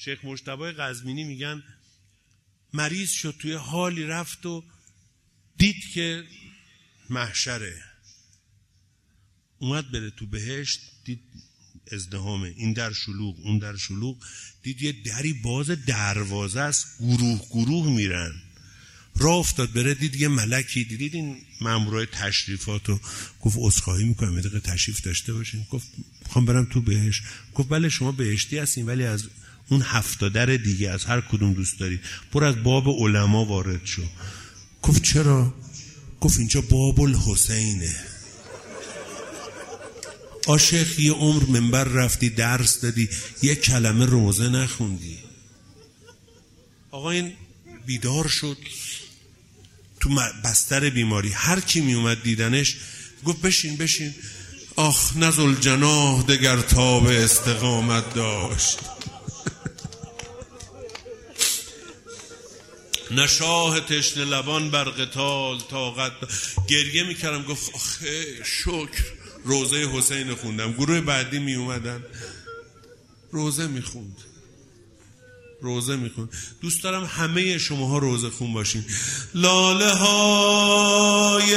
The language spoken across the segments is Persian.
شیخ مجتبی قزوینی میگن مریض شد، توی حالی رفت و دید که محشره، اومد بره تو بهشت، دید ازدحامه، این در شلوغ اون در شلوغ، دید یه دری باز دروازه است، گروه گروه میرن، راه افتاد بره، دید یه ملکی، دید این مامورای تشریفاتو، گفت عذرخواهی میکنم یه دقیقه تشریف داشته باشین. گفت میخوام برم تو بهشت. گفت بله شما بهشتی هستین ولی از اون 7 در دیگه از هر کدوم دوست داری برو از باب علما وارد شو. گفت چرا؟ گفت اینجا باب الحسینه. عاشق یه عمر منبر رفتی درس دادی یه کلمه روزه نخوندی. آقا این بیدار شد تو بستر بیماری، هر کی می اومد دیدنش گفت بشین بشین. آخ نزل جناح دگر تاب استقامت داشت نشاه تشنه لبان بر قتال طاقت. گریه میکردم. گفت آخه شکر روزه حسین خوندم. گروه بعدی می اومدن روزه میخوند. دوست دارم همه شماها روزه خون باشین. لاله های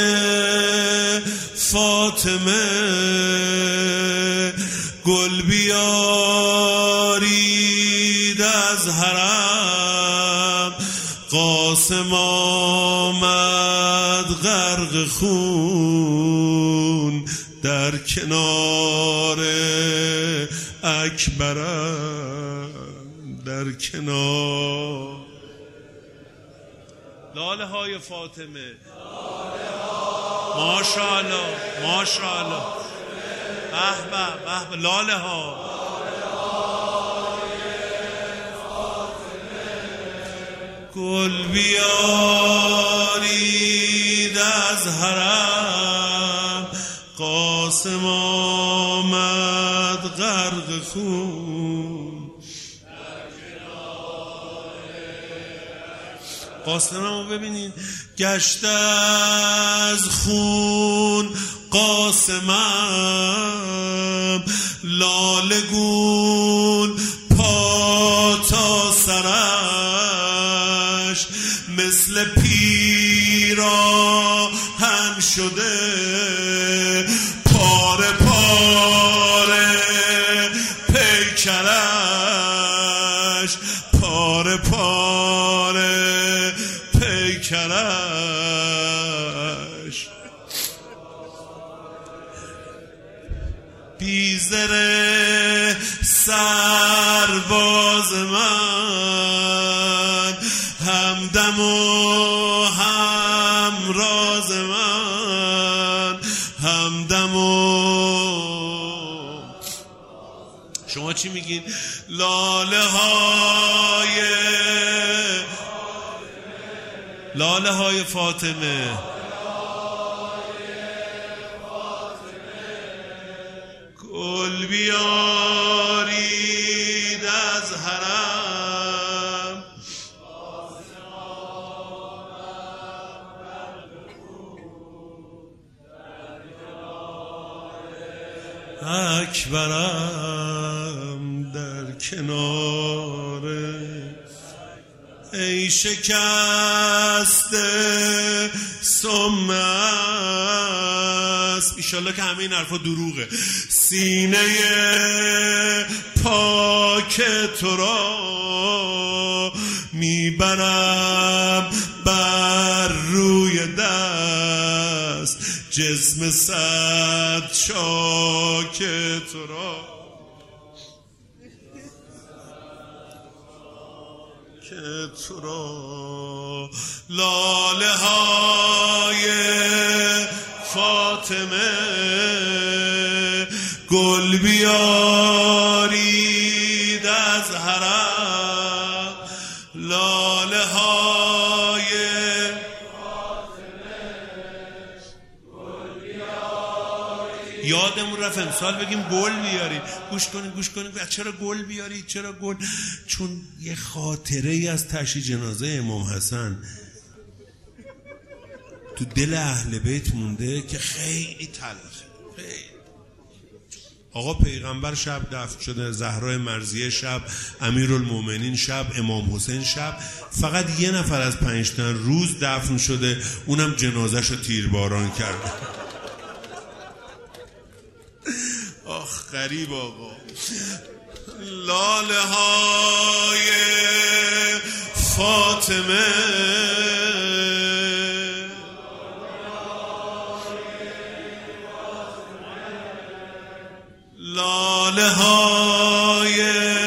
فاطمه گل بیارید از حرم، قاسم آمد غرق خون در کنار اکبرم، در کنار. لاله های فاطمه، ماشاءالله ماشاءالله، به به به، لاله ها گل بیارید از حرم، قاسم آمد غرق خون. قاسممو ببینین گشته از خون قاسمم، لاله گون پا تا سرش، مثل پیراهن شده پاره پاره پیکرش، پاره پاره پیکرش. بیزره سرباز من، همدم و همراز من، همدم و. شما چی میگین؟ لاله های فاطمه گل بیارید از حرم، اکبرم در کنار. ای شکسته سم اسب، ایشالله که همه این حرفا دروغه، سینه پاک تو را میبرم بر روی دست، جسم صد چاک تو را که تو را. لاله های فاطمه گل بیارید از حرم، لاله های فاطمه گل بیارید. یادمون رفت امسال بگیم گل بیارید. گوش کنید چرا گل بیارید؟ چرا گل؟ چون یه خاطره ای از تشییع جنازه امام حسن تو دل اهل بیت مونده که خیلی تلخه. خیلی آقا پیغمبر شب دفن شده، زهرا مرضیه شب، امیرالمومنین شب، امام حسین شب، فقط یه نفر از 5 تن روز دفن شده، اونم جنازش رو تیرباران کرده. آخ غریب آقا. لاله های فاطمه، لاله های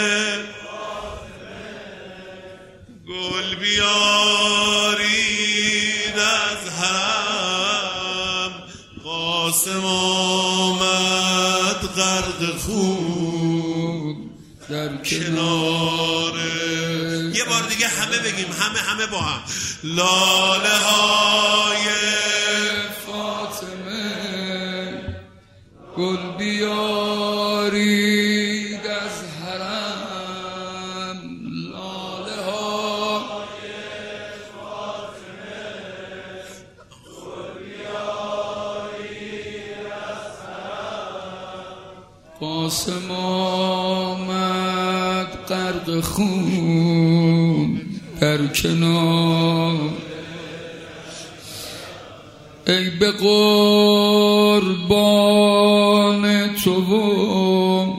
گل بیارید از حرم، قاسم آمد غرق خون در کناره. یه بار دیگه همه بگیم، همه با هم. لاله های فاطمه گل بیارید از حرم، لاله های فاطمه گل بیارید از حرم، قاسم آمد غرق خون در کنار. ای به قربان تو و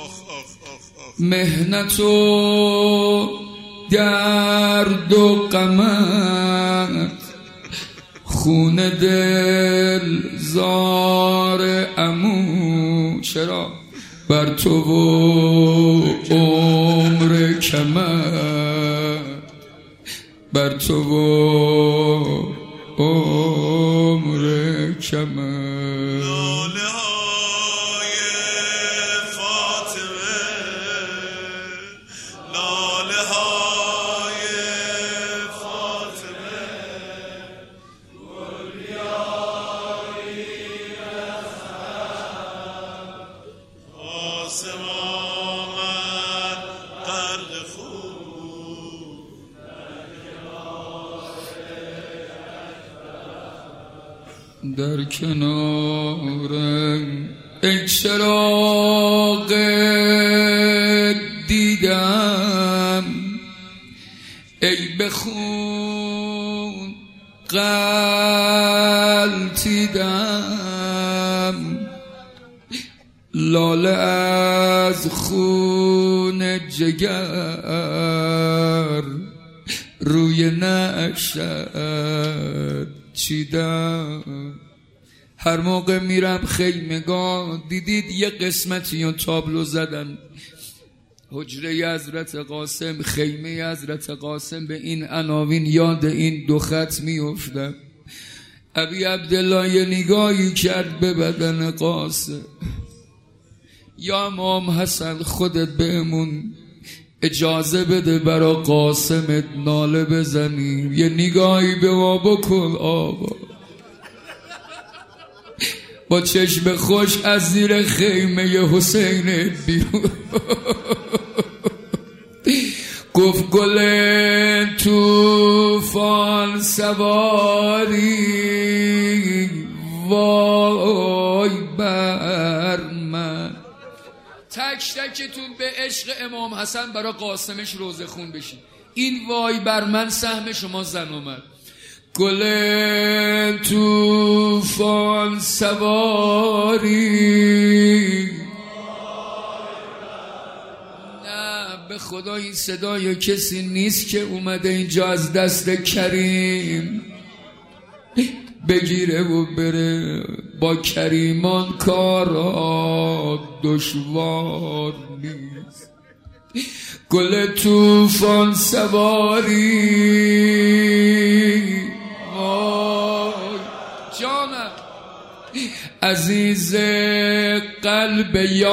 مهنت و درد و غمت، خون دل زار عمو چرا بر تو و عمر کمت، بر تو و عمر کمت. لاله های فاطمه، لاله های فاطمه گل بیارید از حرم، قاسم آمد غرق خون در کنار. ای چراغ دیدم، ای به خون غلطیدم، لاله از خون جگر روی نشد چیدم. هر موقع میرم خیمگاه، دیدید یه قسمتی و تابلو زدن، حجره حضرت قاسم، خیمه حضرت قاسم، به این عناوین یاد این 2 خط میافتم. ابی عبدالله یه نگاهی کرد به بدن قاسم. یا امام حسن خودت بهمون اجازه بده برا قاسمت ناله بزنیم، یه نگاهی به ما بکن آقا. با چشم خوش از زیر خیمه حسین بیرون گفت گل توفان سواری وای بر من. تک تکتون به عشق امام حسن برای قاسمش روزه خون بشین. این وای بر من سهم شما زن اومد. گل توفان سواری، نه به خدا این صدای کسی نیست که اومده اینجا از دست کریم بگیره و بره. با کریمان کارا دشوار نیست. گل توفان سواری وای جانم، عزیز قلب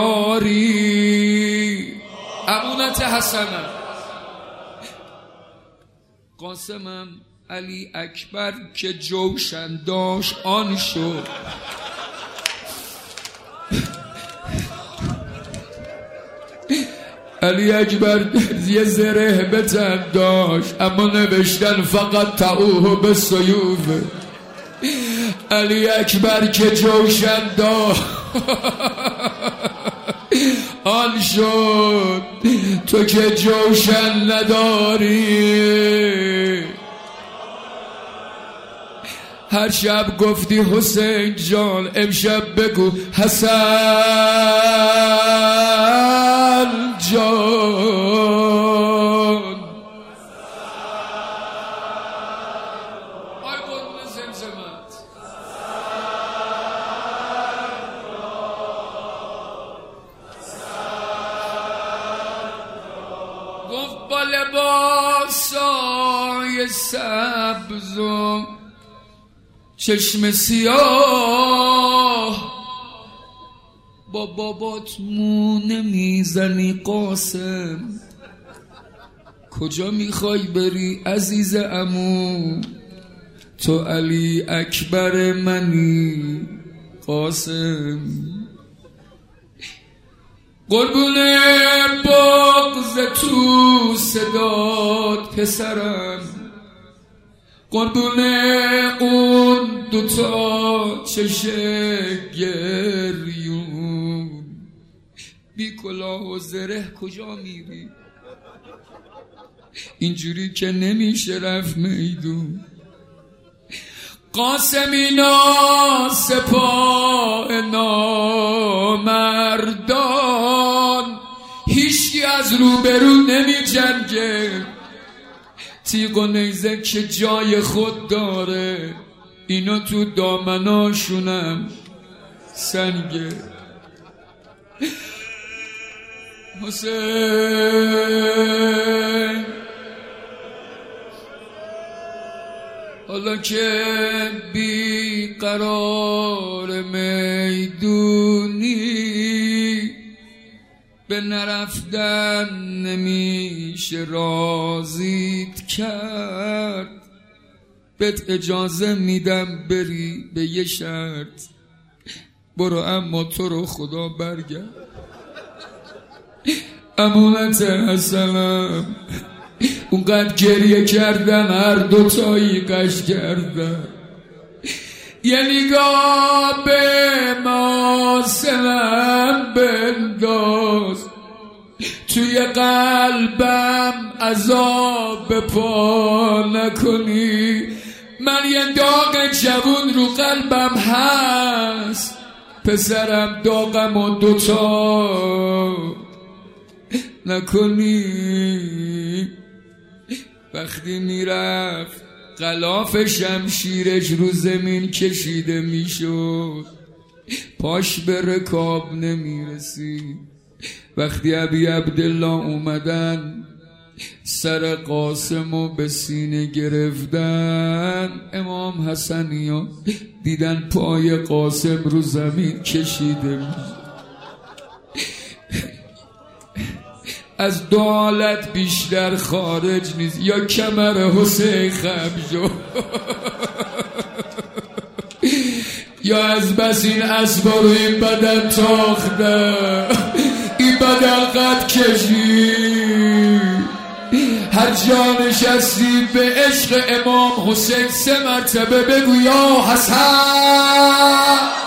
یاری، امونت حسنم. قاسمم علی اکبر که جوشن داشت آن شد. علی اکبر یه زره به تن داشت، اما نوشتن فقط تعوه به سیوفه. علی اکبر که جوشن داشت حال شد تو که جوشن نداری. هر شب گفتی حسین جان، امشب بگو حسن جان. آی قربون زمزمت. گفت با لباسای سبز و چشم سیاه با بابات مو نمیزنی قاسم. کجا میخوای بری عزیز عمو؟ تو علی اکبر منی قاسم. قربون بغض تو صدات پسرم، قربون اون دوتا چشه گریون. بی کلاه و زره کجا میری؟ اینجوری که نمیشه رفت میدون. قاسمینا سپاه نامردان، هیچکی از روبرو نمی جنگه. تیغ و نیزه که جای خود داره، اینا تو دامناشونم سنگه. حسین حالا که بی قرار میدونی، به نرفتن نمیشه رازیت کرد. بهت اجازه میدم بری به یه شرط، برو اما تو رو خدا برگرد. امونت حسنم اونقدر گریه کردن، هر دوتایی قش کردن. یه نگاه به ماسلم بنداز، توی قلبم عذاب پا نکنی. من یه داغ جوون رو قلبم هست، پسرم داغم و دوتا نکنی. وقتی میرفت غلاف شمشیرش رو زمین کشیده میشد، پاش به رکاب نمیرسید. وقتی ابی عبدالله اومدن سر قاسمو به سینه گرفتن، امام حسنیا دیدن پای قاسم رو زمین کشیده میشد. از دو حالت بیشتر خارج نیست، یا کمر حسین خم شد یا از بس این اسبا رو این بدن تاخته، این بدن قد کشید. هر جا نشستی به عشق امام حسین 3 مرتبه بگو یا حسن.